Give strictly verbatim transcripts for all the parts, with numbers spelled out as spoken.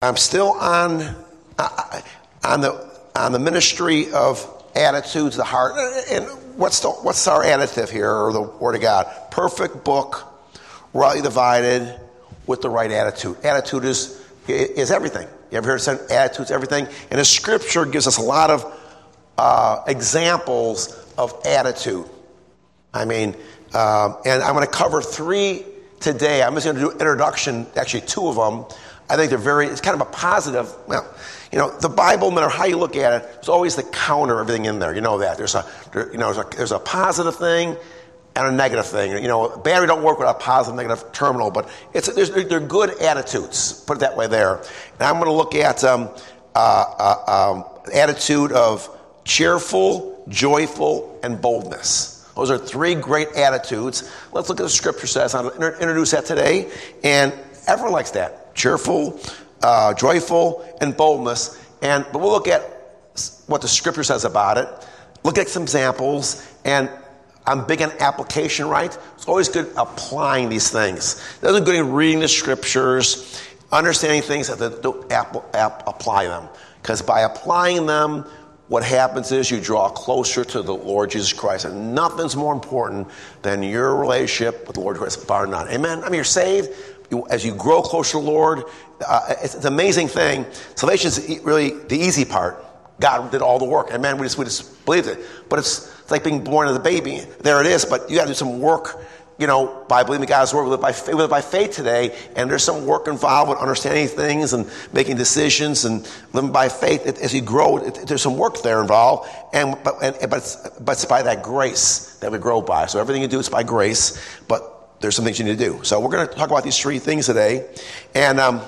I'm still on uh, on the on the ministry of attitudes, the heart. And what's the, what's our additive here, or the Word of God? Perfect book, rightly divided, with the right attitude. Attitude is is everything. You ever heard it said attitude's everything? And the Scripture gives us a lot of uh, examples of attitude. I mean, um, and I'm going to cover three today. I'm just going to do introduction, actually two of them. I think they're very, it's kind of a positive. Well, you know, the Bible, no matter how you look at it, there's always the counter everything in there. You know that. There's a, there, you know, there's a, there's a positive thing and a negative thing. You know, battery don't work without a positive, negative terminal, but it's there's, they're good attitudes. Put it that way there. And I'm going to look at um, uh, uh, um, attitude of cheerful, joyful, and boldness. Those are three great attitudes. Let's look at what the Scripture says. I'm going to introduce that today. And everyone likes that. Cheerful, uh, joyful, and boldness. And but we'll look at what the Scripture says about it. Look at some examples. And I'm big on application, right? It's always good applying these things. It doesn't good in reading the Scriptures, understanding things, that don't app, app, apply them. Because by applying them, what happens is you draw closer to the Lord Jesus Christ. And nothing's more important than your relationship with the Lord Christ, bar none. Amen? I mean, you're saved. You, as you grow closer to the Lord, uh, it's, it's an amazing thing. Salvation is really the easy part. God did all the work. Amen? We just, we just believed it. But it's, it's like being born as a baby. There it is. But you got to do some work, you know, by believing God's word. We live by faith, we live by faith today. And there's some work involved with understanding things and making decisions and living by faith. It, as you grow, it, there's some work there involved. And but, and, but, it's, but it's by that grace that we grow by. So everything you do is by grace. But there's some things you need to do. So we're going to talk about these three things today. And um,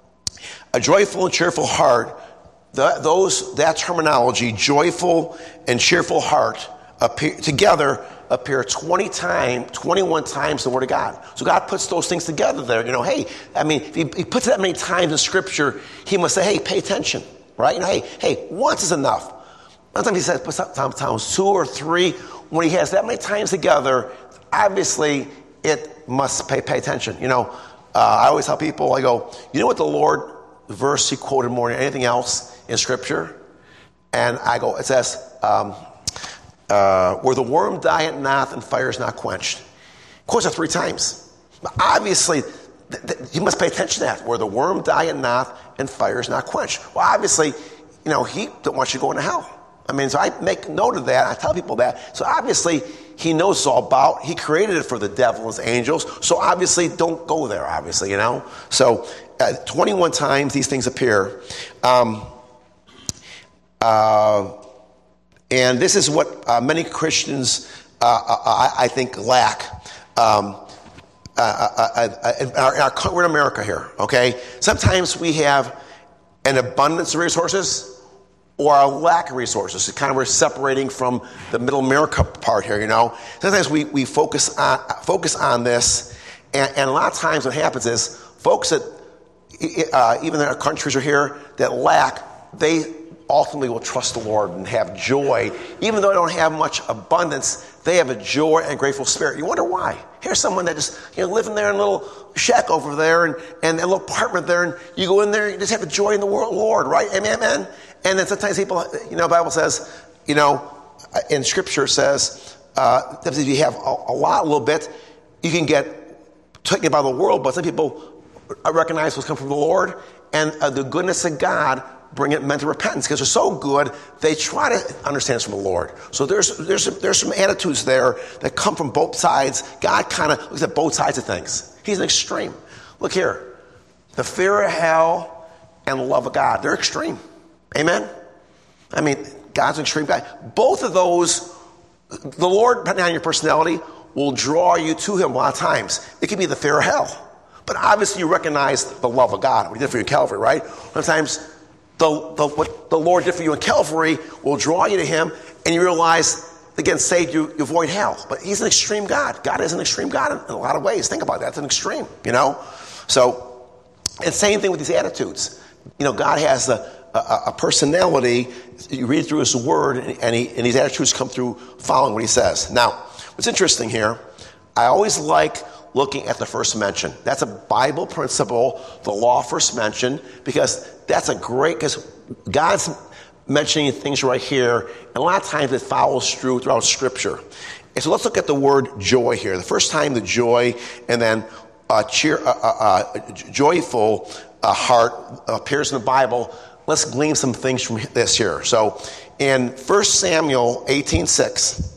a joyful and cheerful heart, the, those that terminology, joyful and cheerful heart, appear, together appear twenty times, twenty-one times in the Word of God. So God puts those things together there. You know, hey, I mean, if he, he puts it that many times in Scripture, he must say, hey, pay attention, right? You know, hey, hey, once is enough. Sometimes he says, sometimes two or three. When he has that many times together, obviously it must pay pay attention. You know, uh, I always tell people, I go, you know what the Lord verse he quoted more than anything else in Scripture? And I go, it says, um, uh, where the worm dieth not and fire is not quenched. Of course, it three times. But obviously, th- th- you must pay attention to that. Where the worm dieth not and fire is not quenched. Well, obviously, you know, he don't want you to go into hell. I mean, so I make note of that. I tell people that. So obviously, he knows it's all about. He created it for the devil and his angels. So obviously, don't go there, obviously, you know. So uh, twenty-one times these things appear. Um, uh, and this is what uh, many Christians, uh, I, I think, lack. Um, uh, uh, uh, in our, in our, we're in America here, okay? Sometimes we have an abundance of resources, or a lack of resources. It's kind of we're separating from the middle America part here, you know. Sometimes we, we focus on focus on this, and, and a lot of times what happens is folks that, uh, even in our countries are here, that lack, they ultimately will trust the Lord and have joy. Even though they don't have much abundance, they have a joy and grateful spirit. You wonder why. Here's someone that just, you know, living there in a little shack over there and, and a little apartment there, and you go in there, you just have the joy in the world, Lord, right? Amen, amen. And then sometimes people, you know, the Bible says, you know, in Scripture says, uh, if you have a, a lot, a little bit, you can get taken by the world, but some people recognize what's come from the Lord, and uh, the goodness of God bring it men to repentance, because they're so good, they try to understand it's from the Lord. So there's there's some, there's some attitudes there that come from both sides. God kind of looks at both sides of things. He's an extreme. Look here, the fear of hell and the love of God, they're extreme. Amen? I mean, God's an extreme guy. Both of those, the Lord, depending on your personality, will draw you to him a lot of times. It can be the fear of hell. But obviously you recognize the love of God, what he did for you in Calvary, right? Sometimes the, the, what the Lord did for you in Calvary will draw you to him, and you realize, again, saved you, you avoid hell. But he's an extreme God. God is an extreme God in, in a lot of ways. Think about that. It's an extreme, you know? So, and same thing with these attitudes. You know, God has a A, a personality. You read through his word, and, he, and these attitudes come through following what he says. Now, what's interesting here, I always like looking at the first mention. That's a Bible principle, the law first mention, because that's a great, because God's mentioning things right here, and a lot of times it follows through throughout Scripture. And so let's look at the word joy here. The first time the joy, and then uh, cheer, uh, uh, uh, joyful uh, heart appears in the Bible. Let's glean some things from this here. So in First Samuel eighteen six,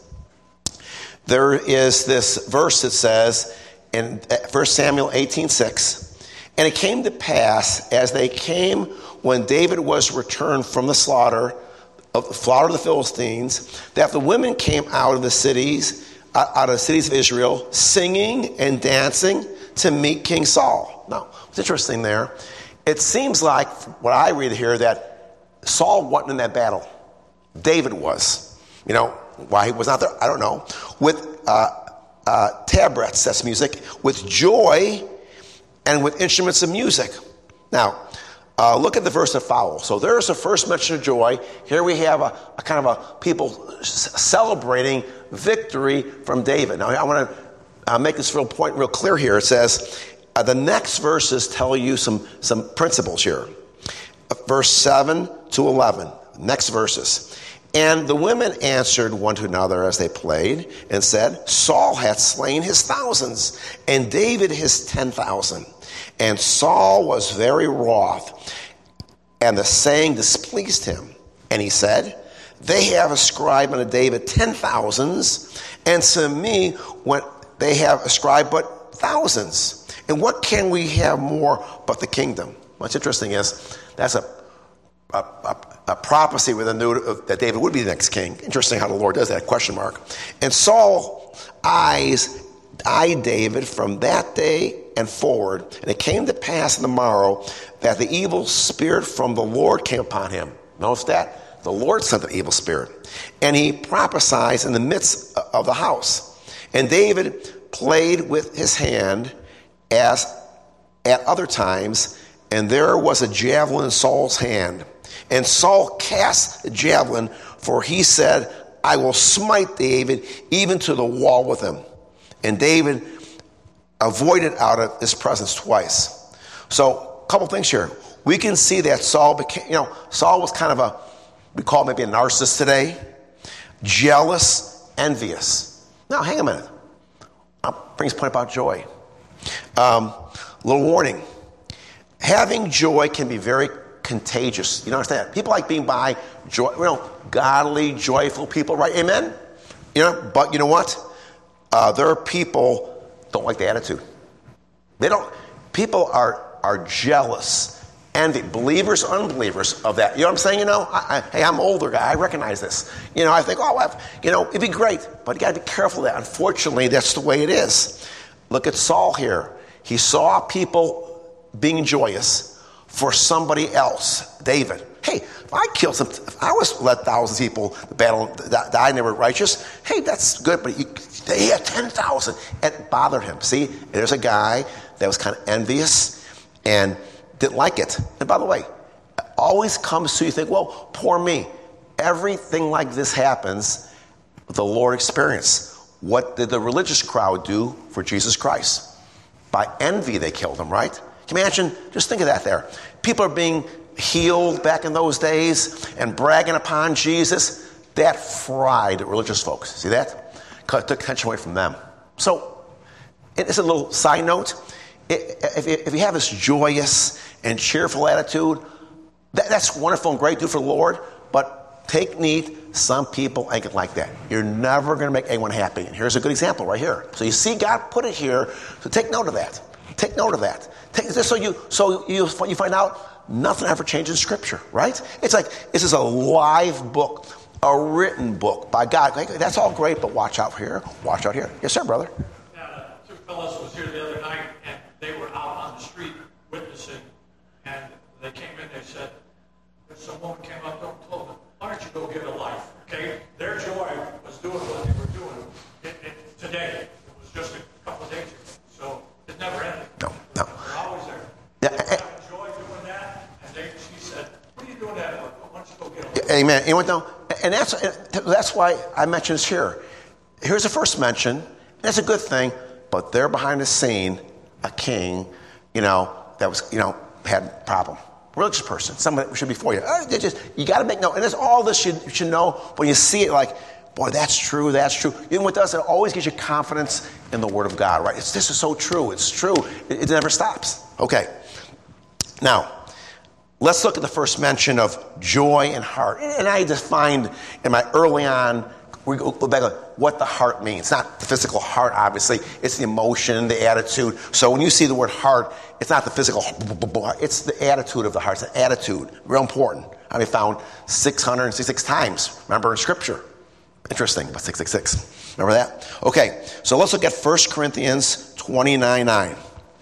there is this verse that says, in First Samuel eighteen six, and it came to pass as they came when David was returned from the slaughter of the slaughter of the Philistines, that the women came out of the cities, out of the cities of Israel, singing and dancing to meet King Saul. Now, what's interesting there, it seems like what I read here that Saul wasn't in that battle. David was. You know, why he was not there, I don't know. With uh, uh, tabrets, that's music, with joy and with instruments of music. Now, uh, look at the verse that follows. So there's the first mention of joy. Here we have a, a kind of a people celebrating victory from David. Now, I want to uh, make this real point real clear here. It says, uh, the next verses tell you some, some principles here. Uh, verse seven to eleven, next verses. And the women answered one to another as they played and said, Saul hath slain his thousands, and David his ten thousand. And Saul was very wroth, and the saying displeased him. And he said, they have ascribed unto David ten thousands, and to me what they have ascribed but thousands. And what can we have more but the kingdom? What's interesting is that's a a, a, a prophecy with a new that David would be the next king. Interesting how the Lord does that, question mark. And Saul's eyes eyed David from that day and forward, and it came to pass in the morrow that the evil spirit from the Lord came upon him. Notice that? The Lord sent an evil spirit. And he prophesied in the midst of the house. And David played with his hand as at other times, and there was a javelin in Saul's hand. And Saul cast the javelin, for he said, I will smite David even to the wall with him. And David avoided out of his presence twice. So, a couple things here. We can see that Saul became, you know, Saul was kind of a, we call it maybe a narcissist today. Jealous, envious. Now, hang a minute. I'll bring this point about joy. Um, a little warning. Having joy can be very contagious. You don't understand? People like being by joy, you know, godly, joyful people, right? Amen? You know, but you know what? Uh, there are people don't like the attitude. They don't, people are are jealous, envy, believers, unbelievers of that. You know what I'm saying? You know, I, I, hey, I'm an older guy. I recognize this. You know, I think, oh, I've, you know, it'd be great, but you got to be careful of that. Unfortunately, that's the way it is. Look at Saul here. He saw people being joyous for somebody else, David. Hey, if I killed some, if I was led thousands of people to battle, that died and they were righteous, hey, that's good, but you, they had ten thousand. It bothered him. See, there's a guy that was kind of envious and didn't like it. And by the way, it always comes to you think, well, poor me. Everything like this happens, the Lord experienced. What did the religious crowd do for Jesus Christ? By envy, they killed him, right? Can you imagine? Just think of that there. People are being healed back in those days and bragging upon Jesus. That fried religious folks. See that? Took attention away from them. So, it's a little side note. If you have this joyous and cheerful attitude, that's wonderful and great. Do for the Lord. But take need. Some people ain't like that. You're never going to make anyone happy. And here's a good example right here. So you see God put it here. So take note of that. Take note of that. Take this so you so you you find out nothing ever changes in Scripture, right? It's like this is a live book, a written book by God. That's all great, but watch out here. Watch out here. Yes, sir, brother. Uh, two fellows was here the other night, and they were out on the street witnessing, and they came in. They said, some woman came up and told them, "Why don't you go get a life?" Okay, their joy was doing what they were doing. It, it, today, it was just a couple of days ago, so it never ended. No, no. They're always there. Yeah, they I, enjoy doing that, and they, she said, "What are you doing that for? Why don't you go get a life?" Amen. You know, and that's that's why I mentioned this here. Here's the first mention. That's a good thing. but there behind the scene, a king, you know, that was, you know, had a problem. Religious person, someone that should be for you. Uh, they just, you got to make note. And there's all this you, you should know when you see it, like, boy, that's true, that's true. You know what it does? It always gives you confidence in the Word of God, right? It's, this is so true. It's true. It, it never stops. Okay. Now, let's look at the first mention of joy and heart. And I defined in my early on, we go back to what the heart means. Not the physical heart, obviously. It's the emotion, the attitude. So when you see the word heart, it's not the physical, it's the attitude of the heart. It's an attitude. Real important. I mean, found six hundred sixty-six times. Remember in Scripture. Interesting, but six six six. Remember that? Okay, so let's look at First Corinthians twenty-nine nine.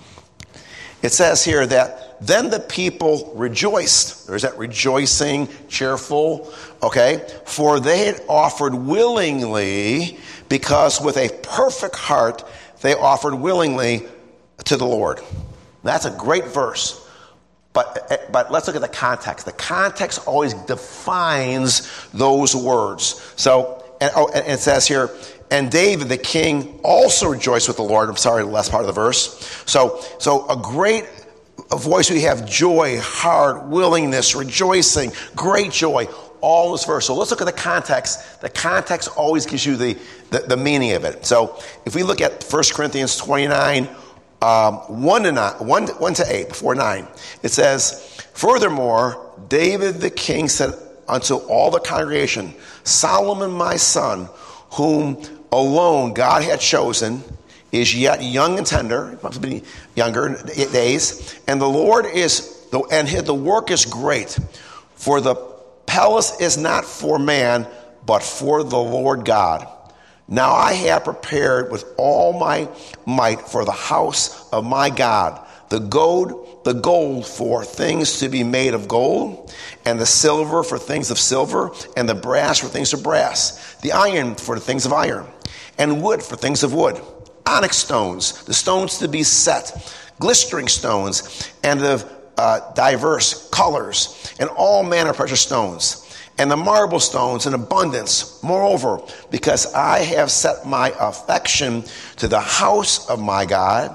It says here that then the people rejoiced. There's that rejoicing, cheerful, okay? For they had offered willingly, because with a perfect heart they offered willingly to the Lord. That's a great verse. But, but let's look at the context. The context always defines those words. So, and, oh, and it says here, and David the king also rejoiced with the Lord. I'm sorry, the last part of the verse. So, so a great a voice, we have joy, heart, willingness, rejoicing, great joy, all in this verse. So let's look at the context. The context always gives you the, the, the meaning of it. So if we look at First Corinthians twenty-nine, um, one to nine, one, one to eight, before nine, it says, furthermore, David the king said unto all the congregation, Solomon my son, whom alone God had chosen, is yet young and tender, must be younger days, and the Lord is, and the work is great. For the palace is not for man, but for the Lord God. Now I have prepared with all my might for the house of my God, the gold, the gold for things to be made of gold, and the silver for things of silver, and the brass for things of brass, the iron for the things of iron, and wood for things of wood. Onyx stones, the stones to be set, glistering stones, and of uh, diverse colors, and all manner of precious stones, and the marble stones in abundance. Moreover, because I have set my affection to the house of my God,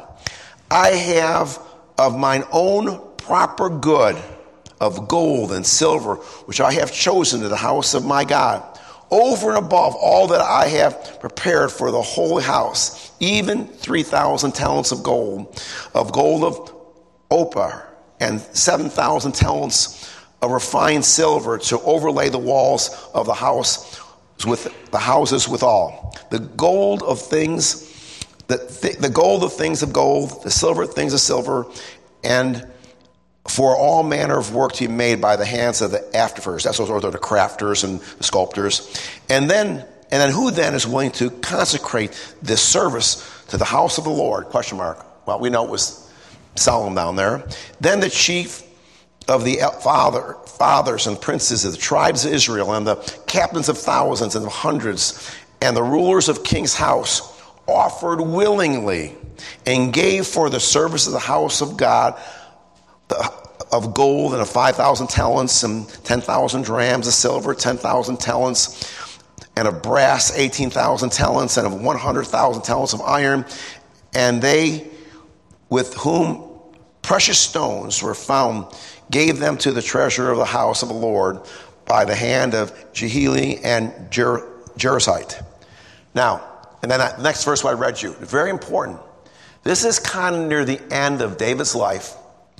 I have of mine own proper good of gold and silver, which I have chosen to the house of my God, over and above all that I have prepared for the holy house, even three thousand talents of gold, of gold of Ophir, and seven thousand talents of refined silver to overlay the walls of the house with the houses withal. The gold of things, the, th- the gold of things of gold, the silver things of silver, and for all manner of work to be made by the hands of the afterfurs. That's what are the crafters and the sculptors. And then, and then who then is willing to consecrate this service to the house of the Lord? Question mark. Well, we know it was Solomon down there. Then the chief of the father, fathers and princes of the tribes of Israel, and the captains of thousands and of hundreds, and the rulers of king's house offered willingly and gave for the service of the house of God The, of gold and of five thousand talents and ten thousand drams of silver, ten thousand talents, and of brass, eighteen thousand talents, and of one hundred thousand talents of iron. And they, with whom precious stones were found, gave them to the treasurer of the house of the Lord by the hand of Jehieli and Jer- Jerusalite. Now, and then the next verse I read you, very important. This is kind of near the end of David's life.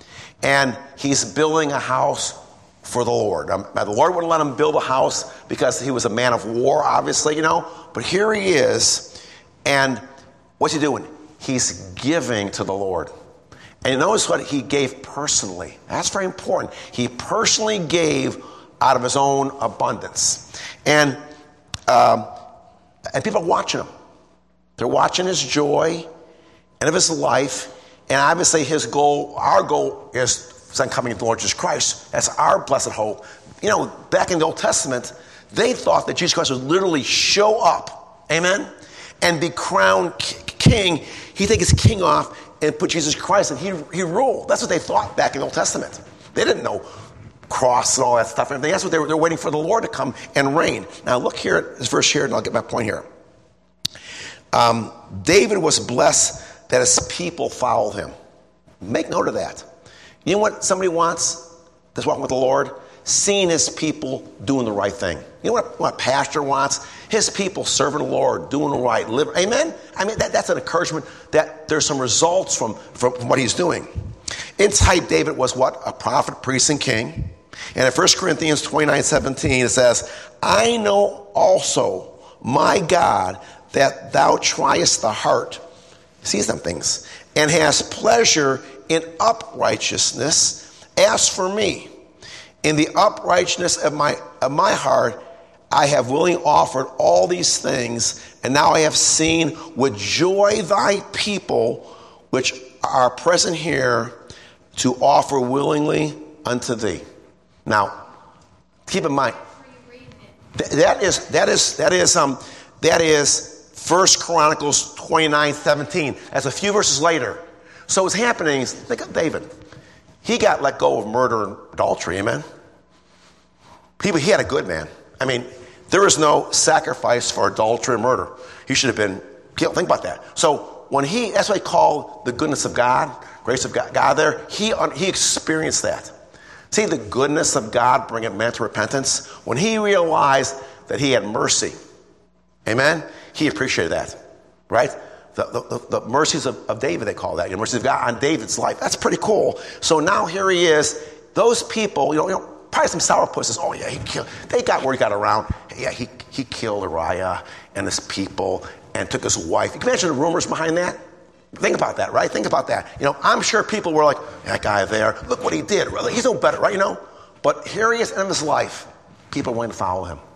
And he's building a house for the Lord. Um, now, the Lord wouldn't let him build a house because he was a man of war, obviously, you know. But here he is, and what's he doing? He's giving to the Lord. And notice what he gave personally. That's very important. He personally gave out of his own abundance. And, um, and people are watching him. They're watching his joy and of his life. And obviously his goal, our goal is son coming to the Lord Jesus Christ. That's our blessed hope. You know, back in the Old Testament, they thought that Jesus Christ would literally show up, amen, and be crowned king. He'd take his king off and put Jesus Christ, and he he ruled. That's what they thought back in the Old Testament. They didn't know cross and all that stuff and everything. That's what they were, they were waiting for the Lord to come and reign. Now look here at this verse here, and I'll get my point here. Um, David was blessed that his people followed him. Make note of that. You know what somebody wants that's walking with the Lord? Seeing his people doing the right thing. You know what, what a pastor wants? His people serving the Lord, doing the right. Live, amen? I mean, that, that's an encouragement that there's some results from, from, from what he's doing. In type, David was what? A prophet, priest, and king. And in First Corinthians twenty-nine seventeen, it says, I know also, my God, that thou triest the heart, see some things, and hast pleasure in uprightness. As for me, in the uprightness of my of my heart, I have willingly offered all these things, and now I have seen with joy thy people, which are present here, to offer willingly unto thee. Now, keep in mind, th- that is that is that is um that is First Chronicles twenty-nine seventeen. That's a few verses later. So what's happening is, think of David. He got let go of murder and adultery, amen? People, he had a good man. I mean, there was no sacrifice for adultery and murder. He should have been killed. Think about that. So when he, that's what I call the goodness of God, grace of God, God there, he, he experienced that. See the goodness of God bringing man to repentance? When he realized that he had mercy, amen, he appreciated that, right? The, the, the mercies of, of David, they call that. The mercies of God on David's life. That's pretty cool. So now here he is. Those people, you know, you know probably some sourpusses. Oh, yeah, he killed. They got where he got around. Yeah, he, he killed Uriah and his people and took his wife. You can imagine the rumors behind that? Think about that, right? Think about that. You know, I'm sure people were like, that guy there, look what he did. He's no better, right? You know? But here he is in his life. People are willing to follow him.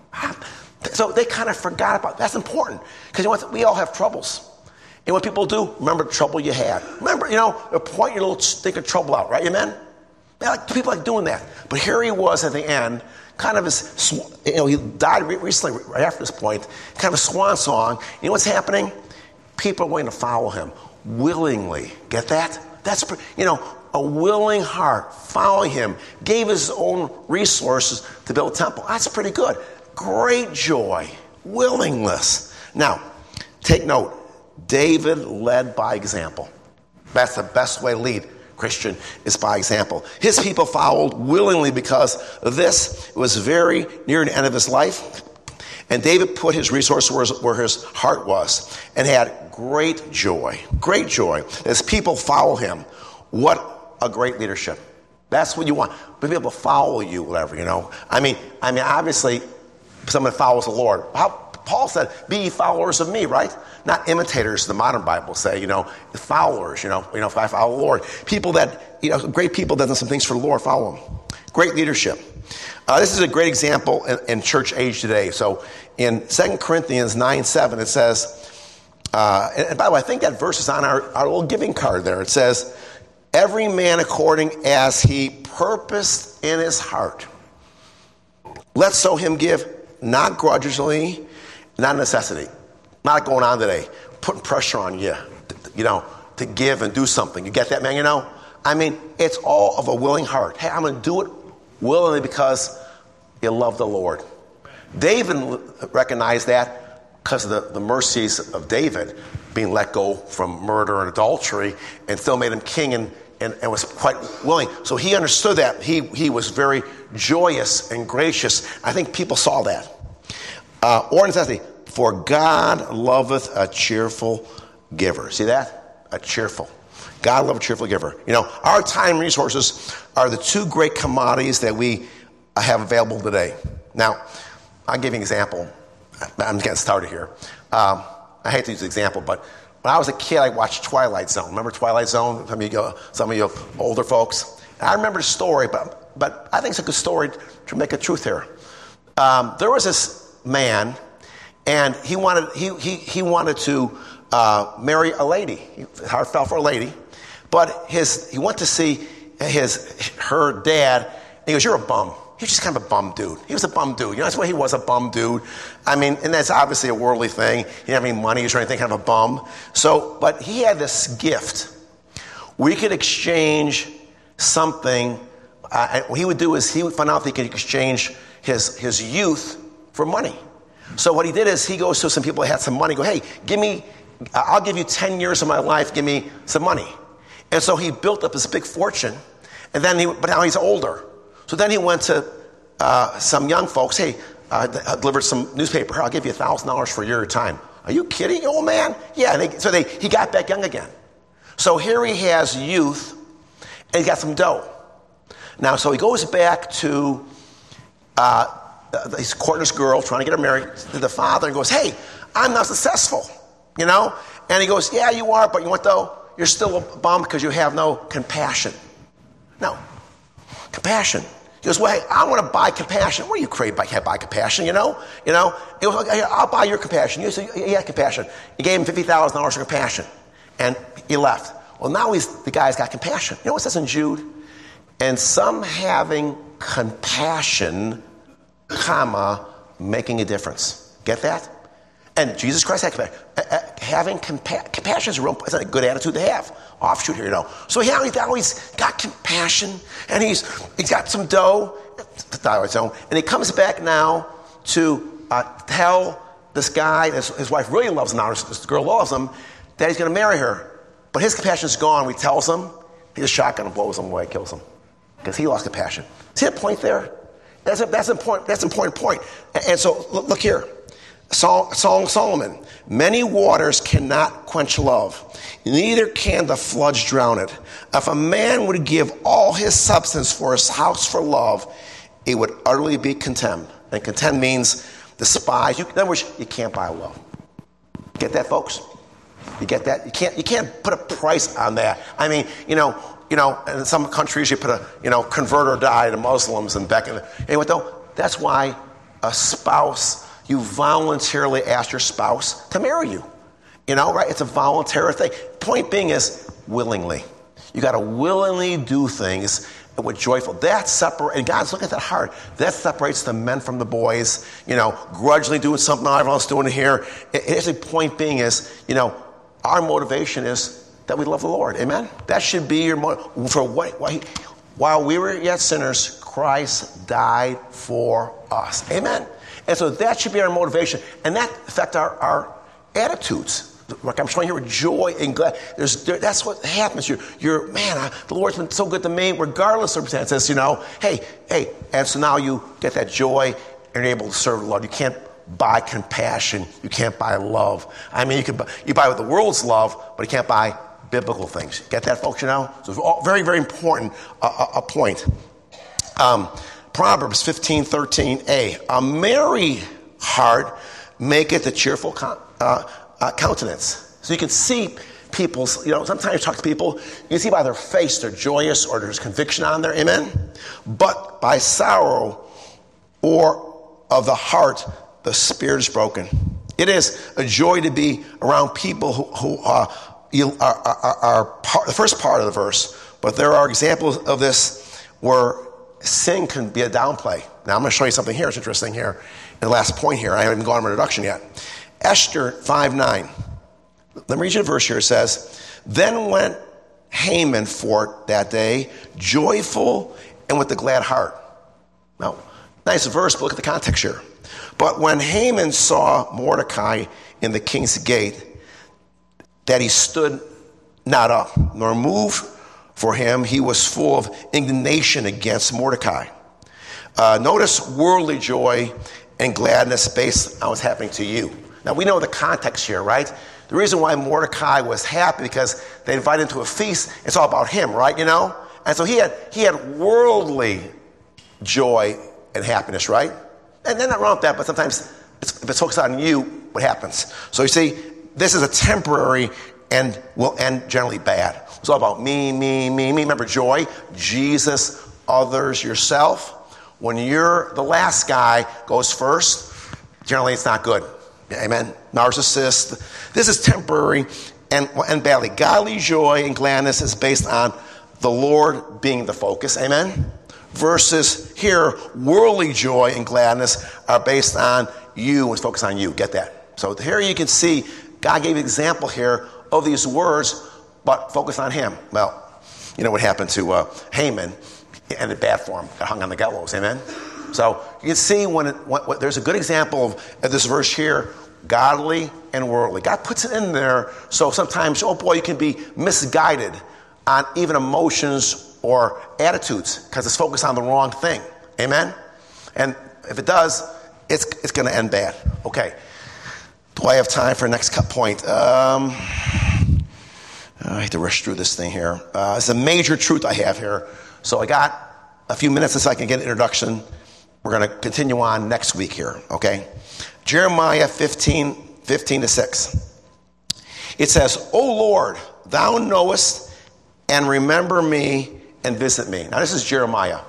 So they kind of forgot about it. That's important. Because you know what? We all have troubles. And what people do, remember the trouble you had. Remember, you know, point your little stick of trouble out, right? Amen? They like, people like doing that. But here he was at the end, kind of his, you know, he died recently, right after this point, kind of a swan song. You know what's happening? People are willing to follow him willingly. Get that? That's, you know, a willing heart, following him, gave his own resources to build a temple. That's pretty good. Great joy, willingness. Now, take note. David led by example. That's the best way to lead, Christian, is by example. His people followed willingly because of this. It was very near the end of his life. And David put his resources where his, where his heart was and had great joy. Great joy. As people follow him, what a great leadership. That's what you want. But people follow you, whatever, you know. I mean, I mean, obviously, someone follows the Lord. How Paul said, be ye followers of me, right? Not imitators, the modern Bible say, you know, the followers, you know, you know, if I follow the Lord. People that, you know, great people that do some things for the Lord, follow them. Great leadership. Uh, this is a great example in, in church age today. So in Second Corinthians nine seven, it says, uh, and, and by the way, I think that verse is on our, our little giving card there. It says, every man according as he purposed in his heart. Let so him give, not grudgingly, not necessity. Not going on today. Putting pressure on you, you know, to give and do something. You get that, man? You know? I mean, it's all of a willing heart. Hey, I'm going to do it willingly because you love the Lord. David recognized that because of the, the mercies of David being let go from murder and adultery and still made him king and, and, and was quite willing. So he understood that. He, he was very joyous and gracious. I think people saw that. Uh, or necessity. For God loveth a cheerful giver. See that? A cheerful. God loveth a cheerful giver. You know, our time and resources are the two great commodities that we have available today. Now, I'll give you an example. I'm getting started here. Um, I hate to use the example, but when I was a kid, I watched Twilight Zone. Remember Twilight Zone? Some of you, some of you older folks. And I remember the story, but, but I think it's a good story to make a truth here. Um, there was this man, and he wanted he he he wanted to uh, marry a lady. His heart fell for a lady, but his he went to see his her dad. And he goes, "You're a bum." He was just kind of a bum dude. He was a bum dude. You know, that's why he was a bum dude. I mean, and that's obviously a worldly thing. He didn't have any money or anything, kind of a bum. So, but he had this gift. We could exchange something. Uh, what he would do is he would find out if he could exchange his his youth for money. So what he did is he goes to some people that had some money. Go, hey, give me I'll give you ten years of my life, give me some money. And so he built up this big fortune, and then he, but now he's older. So then he went to uh, some young folks, hey, uh, delivered some newspaper, I'll give you one thousand dollars for your time. Are you kidding, old man? Yeah, and they, so they, he got back young again. So here he has youth, and he got some dough. Now, so he goes back to, uh, he's courting this girl, trying to get her married to the father, and goes, hey, I'm not successful, you know? And he goes, yeah, you are, but you know what, though? You're still a bum because you have no compassion. No, compassion. He goes, well, hey, I want to buy compassion. What are you crazy about? Can't buy compassion, you know? You know? It was like, I'll buy your compassion. You said, yeah, compassion. He gave him fifty thousand dollars for compassion, and he left. Well, now he's the guy's got compassion. You know what it says in Jude? And some having compassion, comma, making a difference. Get that? And Jesus Christ had compassion. Having compa- compassion is a real, it's a good attitude to have. Offshoot here, you know. So he always got compassion, and he's he's got some dough, and he comes back now to uh, tell this guy, his, his wife really loves him now, this girl loves him, that he's going to marry her. But his compassion is gone. He tells him, he just shotgun and blows him away, kills him, because he lost compassion. See that point there? That's a, that's an important that's an important point. And, and so look, look here. Song, Song Solomon, many waters cannot quench love, neither can the floods drown it. If a man would give all his substance for his house for love, it would utterly be contemned. And contemned means despise. You, in other words, you can't buy love. Get that, folks? You get that? You can't. You can't put a price on that. I mean, you know, you know. In some countries, you put a, you know, convert or die to Muslims, and back in. The, anyway, though, that's why a spouse. You voluntarily ask your spouse to marry you. You know, right? It's a voluntary thing. Point being is willingly. You got to willingly do things with joyful. That's separate. And God's looking at that heart. That separates the men from the boys. You know, grudgingly doing something everyone else doing it here. Here's the point being is, you know, our motivation is that we love the Lord. Amen? That should be your motive. For what? While we were yet sinners, Christ died for us. Amen? And so that should be our motivation. And that affects our, our attitudes. Like I'm showing here with joy and glad. There's, there, that's what happens. You're, you're man, I, the Lord's been so good to me, regardless of circumstances, you know. Hey, hey. And so now you get that joy and you're able to serve the Lord. You can't buy compassion. You can't buy love. I mean, you can buy, you buy with the world's love, but you can't buy biblical things. Get that, folks, you know? So it's all very, very important, uh, a, a point. Um, Proverbs fifteen thirteen a. A merry heart maketh a cheerful con- uh, uh, countenance. So you can see people's, you know, sometimes you talk to people, you can see by their face they're joyous or there's conviction on there, amen? But by sorrow or of the heart, the spirit is broken. It is a joy to be around people who, who uh, are, are, are part, the first part of the verse, but there are examples of this where sin can be a downplay. Now, I'm going to show you something here. It's interesting here. In the last point here, I haven't even gone to my introduction yet. Esther five nine. Let me read you the verse here. It says, then went Haman forth that day, joyful and with a glad heart. Now, nice verse, but look at the context here. But when Haman saw Mordecai in the king's gate, that he stood not up, nor moved for him, he was full of indignation against Mordecai. Uh, notice worldly joy and gladness based on what's happening to you. Now, we know the context here, right? The reason why Mordecai was happy because they invited him to a feast, it's all about him, right, you know? And so he had he had worldly joy and happiness, right? And they're not wrong with that, but sometimes it's, if it's focused on you, what happens? So you see, this is a temporary and will end generally bad. It's all about me, me, me, me. Remember joy, Jesus, others, yourself. When you're the last guy goes first, generally it's not good. Amen. Narcissist. This is temporary and, and badly. Godly joy and gladness is based on the Lord being the focus. Amen. Versus here, worldly joy and gladness are based on you and focus on you. Get that? So here you can see God gave an example here of these words, but focus on him. Well, you know what happened to uh, Haman. He ended bad for him. Got hung on the gallows. Amen. So you can see when, it, when, when there's a good example of, of this verse here godly and worldly. God puts it in there so sometimes, oh boy, you can be misguided on even emotions or attitudes because it's focused on the wrong thing. Amen? And if it does, it's it's going to end bad. Okay. Do I have time for the next cut point? Um, I have to rush through this thing here. Uh, it's a major truth I have here. So I got a few minutes so I can get an introduction. We're going to continue on next week here, okay? Jeremiah fifteen, fifteen to six. It says, O Lord, thou knowest, and remember me, and visit me. Now this is Jeremiah.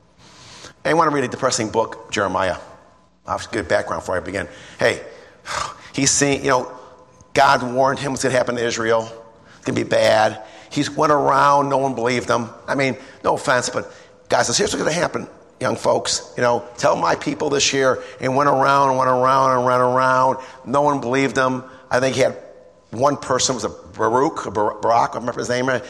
I want to read a depressing book, Jeremiah. I'll have to give background before I begin. Hey, he's seen, you know, God warned him what's going to happen to Israel. It's going to be bad. He went around, no one believed him. I mean, no offense, but God says, here's what's going to happen, young folks. You know, tell my people this year. And went around and went around and went around. No one believed him. I think he had one person, was a Baruch, or Barak, I remember his name, uh,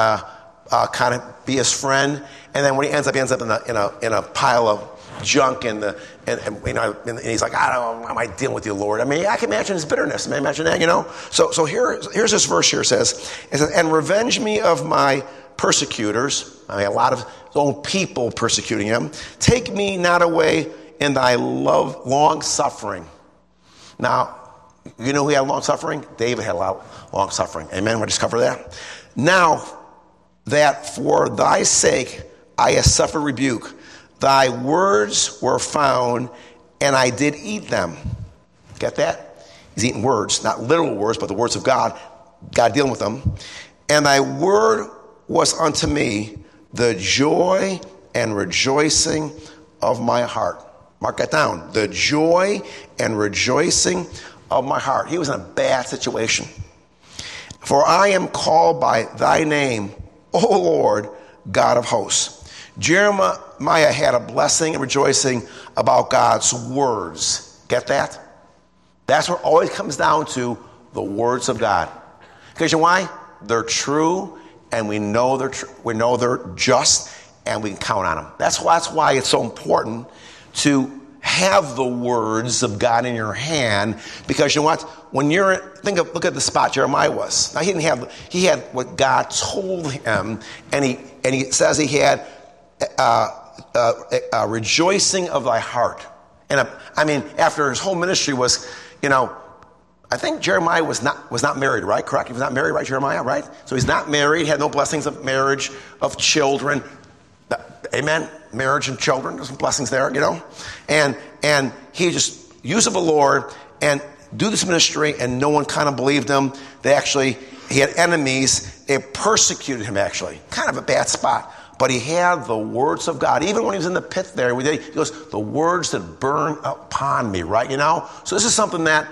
uh, kind of be his friend. And then when he ends up, he ends up in a, in a, in a pile of junk, and the and, and you know, and he's like, I don't know, am I dealing with you, Lord? I mean, I can imagine his bitterness. I mean, imagine that, you know. So, so here, here's this verse here. It says, it says, and revenge me of my persecutors. I mean, a lot of his own people persecuting him. Take me not away in thy love, long suffering. Now, you know who had long suffering? David had a lot of long suffering. Amen. We'll just cover that. Now that for thy sake I have suffered rebuke. Thy words were found, and I did eat them. Get that? He's eating words, not literal words, but the words of God. God dealing with them. And thy word was unto me the joy and rejoicing of my heart. Mark that down. The joy and rejoicing of my heart. He was in a bad situation. For I am called by thy name, O Lord, God of hosts. Jeremiah had a blessing and rejoicing about God's words. Get that? That's what always comes down to, the words of God. Because you know why? They're true, and we know they're tr- we know they're just, and we can count on them. That's why, that's why it's so important to have the words of God in your hand, because you know what? When you're, think of, look at the spot Jeremiah was. Now he didn't have, he had what God told him, and he and he says he had uh, uh, uh, rejoicing of thy heart. And uh, I mean, after his whole ministry was, you know, I think Jeremiah was not was not married, right? Correct? He was not married, right, Jeremiah, right? So he's not married, had no blessings of marriage, of children. Amen? Marriage and children, there's some blessings there, you know? And and he just used of the Lord and do this ministry, and no one kind of believed him. They actually, he had enemies. They persecuted him, actually. Kind of a bad spot. But he had the words of God. Even when he was in the pit there, he goes, the words that burn upon me, right? You know? So this is something that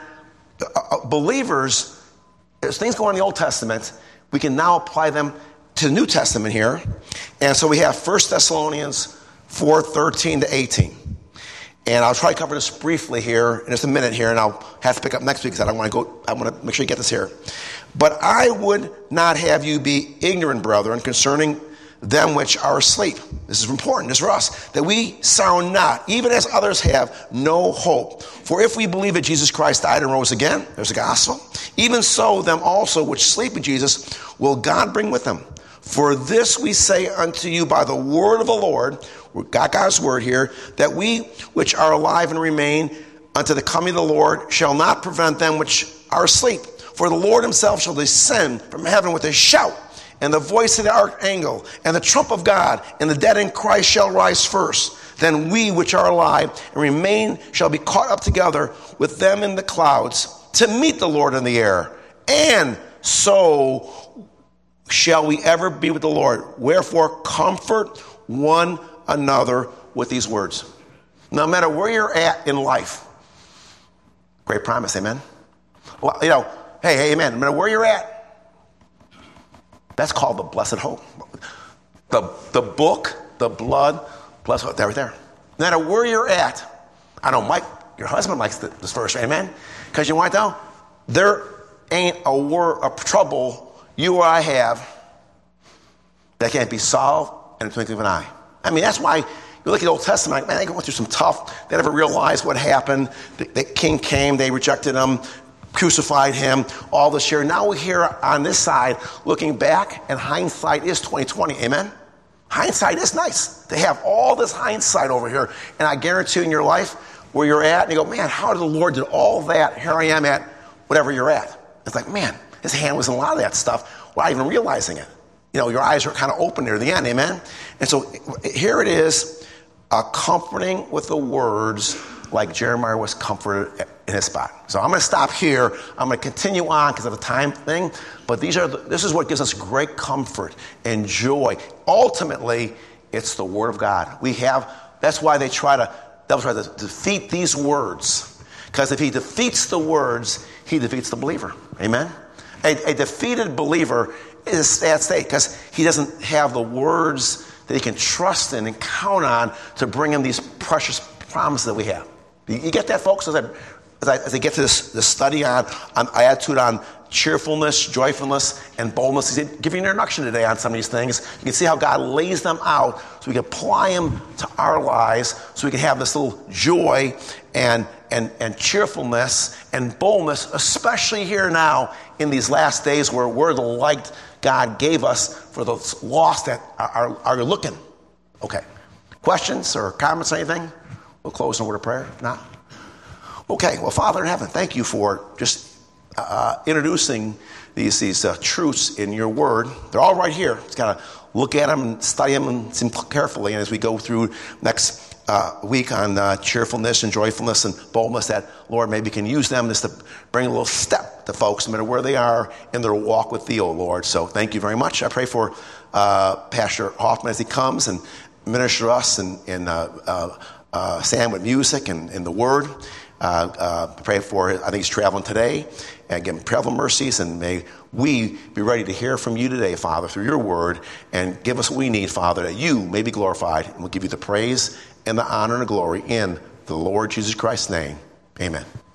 uh, believers, as things go on in the Old Testament, we can now apply them to the New Testament here. And so we have First Thessalonians four, thirteen to eighteen. And I'll try to cover this briefly here in just a minute here, and I'll have to pick up next week because I don't want to go, I want to make sure you get this here. But I would not have you be ignorant, brethren, concerning them which are asleep. This is important, this is for us, that we sorrow not, even as others have no hope. For if we believe that Jesus Christ died and rose again, there's the gospel, even so them also which sleep in Jesus will God bring with them. For this we say unto you by the word of the Lord, we've got God's word here, that we which are alive and remain unto the coming of the Lord shall not prevent them which are asleep. For the Lord himself shall descend from heaven with a shout, and the voice of the archangel, and the trump of God, and the dead in Christ shall rise first. Then we which are alive and remain shall be caught up together with them in the clouds to meet the Lord in the air. And so shall we ever be with the Lord. Wherefore comfort one another with these words. No matter where you're at in life. Great promise, amen? Well, you know, hey, hey, amen. No matter where you're at, that's called the blessed hope. The, the book, the blood, blessed hope, they're right there. No matter where you're at, I know Mike, your husband likes this verse, amen? Because you want to know, there ain't a word of trouble you or I have that can't be solved in the twinkling of an eye. I mean, that's why you look at the Old Testament, man, they went through some tough, they never realized what happened. The, the king came, they rejected him, crucified him, all this here. Now we're here on this side looking back, and hindsight is twenty twenty. Amen? Hindsight is nice. They have all this hindsight over here. And I guarantee in your life where you're at, and you go, man, how did the Lord do all that? Here I am at whatever you're at. It's like, man, his hand was in a lot of that stuff without even realizing it. You know, your eyes are kind of open near the end, amen? And so here it is, uh, comforting with the words like Jeremiah was comforted in his spot. So I'm going to stop here. I'm going to continue on because of the time thing. But these are the, this is what gives us great comfort and joy. Ultimately, it's the Word of God. We have, that's why they try to, devil try to defeat these words. Because if he defeats the words, he defeats the believer. Amen? A, a defeated believer is a sad state because he doesn't have the words that he can trust in and count on to bring him these precious promises that we have. You, you get that, folks? As I, as I, as I get to this, this study on, on attitude on cheerfulness, joyfulness, and boldness, he's giving an introduction today on some of these things. You can see how God lays them out so we can apply them to our lives so we can have this little joy and, and, and cheerfulness and boldness, especially here now in these last days where we're the light God gave us for those lost that are, are, are looking. Okay. Questions or comments or anything? We'll close in a word of prayer. Not? Okay. Well, Father in heaven, thank you for just uh, introducing these, these uh, truths in your word. They're all right here. Just got to look at them and study them and see them carefully. And as we go through next uh, week on uh, cheerfulness and joyfulness and boldness, that, Lord, maybe can use them just to bring a little step to folks, no matter where they are in their walk with thee, O Lord. So thank you very much. I pray for uh, Pastor Hoffman as he comes and minister to us and, and uh, uh, uh, Sam with music and, and the word. Uh, uh, pray for, I think he's traveling today, and give him travel mercies, and may we be ready to hear from you today, Father, through your word, and give us what we need, Father, that you may be glorified, and we'll give you the praise and the honor and the glory in the Lord Jesus Christ's name. Amen.